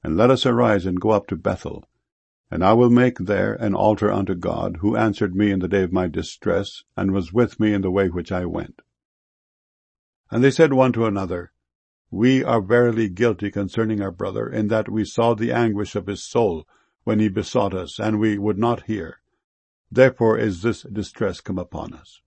and let us arise and go up to Bethel. And I will make there an altar unto God, who answered me in the day of my distress, and was with me in the way which I went. And they said one to another, We are verily guilty concerning our brother, in that we saw the anguish of his soul when he besought us, and we would not hear. Therefore is this distress come upon us.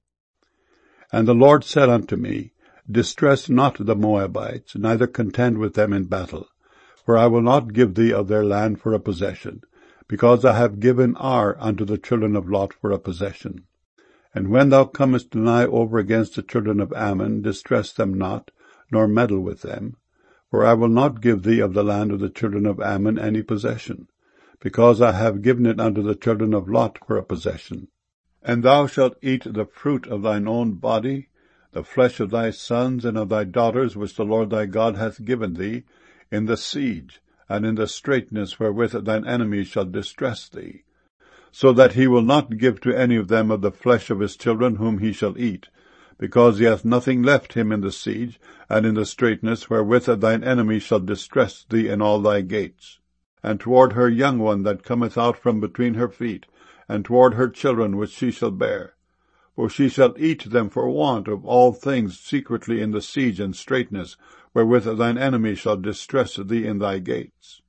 And the Lord said unto me, Distress not the Moabites, neither contend with them in battle. For I will not give thee of their land for a possession, because I have given Ar unto the children of Lot for a possession. And when thou comest nigh over against the children of Ammon, distress them not, nor meddle with them. For I will not give thee of the land of the children of Ammon any possession, because I have given it unto the children of Lot for a possession. And thou shalt eat the fruit of thine own body, the flesh of thy sons and of thy daughters, which the Lord thy God hath given thee, in the siege, and in the straitness wherewith thine enemies shall distress thee, so that he will not give to any of them of the flesh of his children whom he shall eat, because he hath nothing left him in the siege, and in the straitness wherewith thine enemies shall distress thee in all thy gates. And toward her young one that cometh out from between her feet, and toward her children which she shall bear. For she shall eat them for want of all things secretly in the siege and straitness, wherewith thine enemy shall distress thee in thy gates.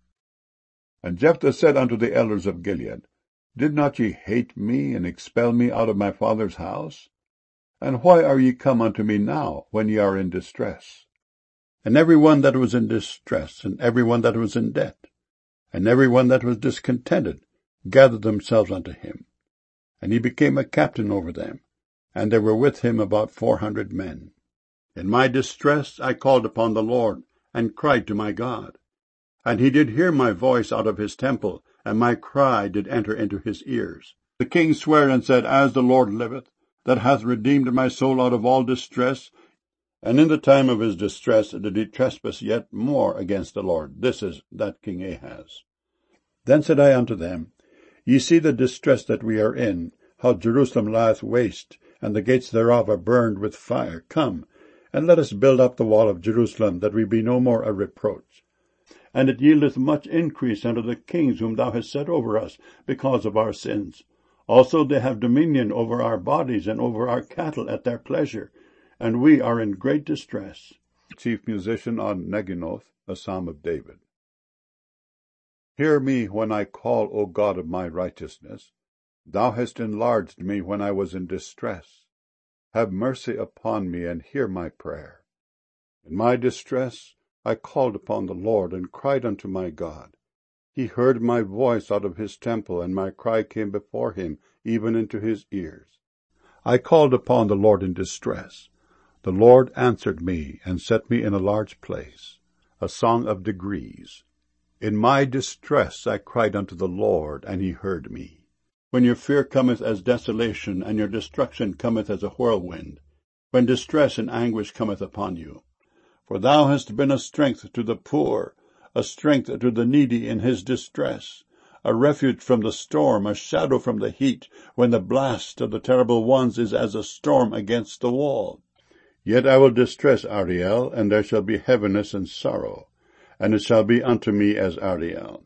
And Jephthah said unto the elders of Gilead, Did not ye hate me, and expel me out of my father's house? And why are ye come unto me now, when ye are in distress? And every one that was in distress, and every one that was in debt, and every one that was discontented, gathered themselves unto him. And he became a captain over them, and there were with him about 400 men. In my distress I called upon the Lord, and cried to my God. And he did hear my voice out of his temple, and my cry did enter into his ears. The king sware and said, As the Lord liveth, that hath redeemed my soul out of all distress, and in the time of his distress did he trespass yet more against the Lord. This is that King Ahaz. Then said I unto them, Ye see the distress that we are in, how Jerusalem lieth waste, and the gates thereof are burned with fire. Come, and let us build up the wall of Jerusalem, that we be no more a reproach. And it yieldeth much increase unto the kings whom thou hast set over us, because of our sins. Also they have dominion over our bodies and over our cattle at their pleasure, and we are in great distress. Chief musician on Neginoth, a psalm of David. Hear me when I call, O God of my righteousness. Thou hast enlarged me when I was in distress. Have mercy upon me, and hear my prayer. In my distress I called upon the Lord, and cried unto my God. He heard my voice out of his temple, and my cry came before him, even into his ears. I called upon the Lord in distress. The Lord answered me, and set me in a large place. A song of degrees. In my distress I cried unto the Lord, and he heard me. When your fear cometh as desolation, and your destruction cometh as a whirlwind, when distress and anguish cometh upon you. For thou hast been a strength to the poor, a strength to the needy in his distress, a refuge from the storm, a shadow from the heat, when the blast of the terrible ones is as a storm against the wall. Yet I will distress Ariel, and there shall be heaviness and sorrow, and it shall be unto me as Ariel.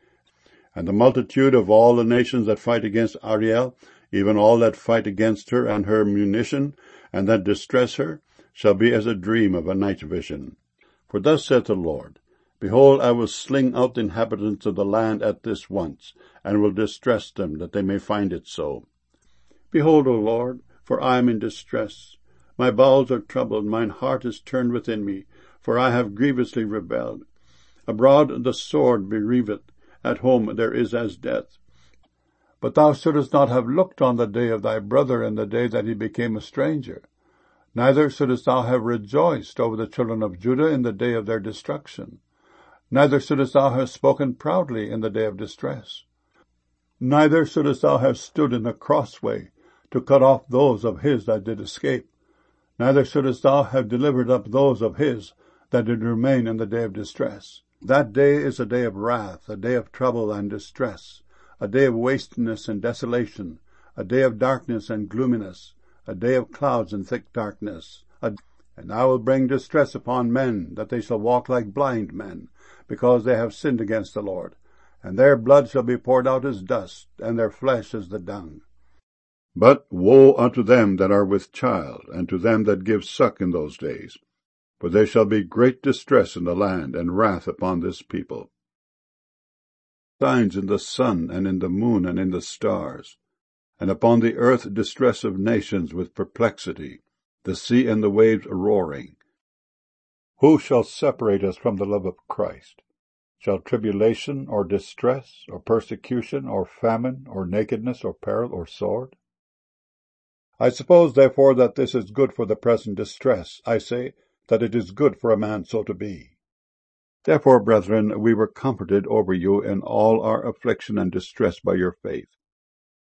And the multitude of all the nations that fight against Ariel, even all that fight against her and her munition, and that distress her, shall be as a dream of a night vision. For thus saith the Lord, Behold, I will sling out the inhabitants of the land at this once, and will distress them, that they may find it so. Behold, O Lord, for I am in distress. My bowels are troubled, mine heart is turned within me, for I have grievously rebelled. Abroad the sword bereaveth, at home there is as death. But thou shouldest not have looked on the day of thy brother in the day that he became a stranger. Neither shouldest thou have rejoiced over the children of Judah in the day of their destruction. Neither shouldest thou have spoken proudly in the day of distress. Neither shouldest thou have stood in the crossway to cut off those of his that did escape. Neither shouldest thou have delivered up those of his that did remain in the day of distress. That day is a day of wrath, a day of trouble and distress, a day of wasteness and desolation, a day of darkness and gloominess, a day of clouds and thick darkness, And I will bring distress upon men, that they shall walk like blind men, because they have sinned against the Lord. And their blood shall be poured out as dust, and their flesh as the dung. But woe unto them that are with child, and to them that give suck in those days. For there shall be great distress in the land, and wrath upon this people. Signs in the sun, and in the moon, and in the stars. And upon the earth distress of nations with perplexity, the sea and the waves roaring. Who shall separate us from the love of Christ? Shall tribulation, or distress, or persecution, or famine, or nakedness, or peril, or sword? I suppose, therefore, that this is good for the present distress. I say, that it is good for a man so to be. Therefore, brethren, we were comforted over you in all our affliction and distress by your faith.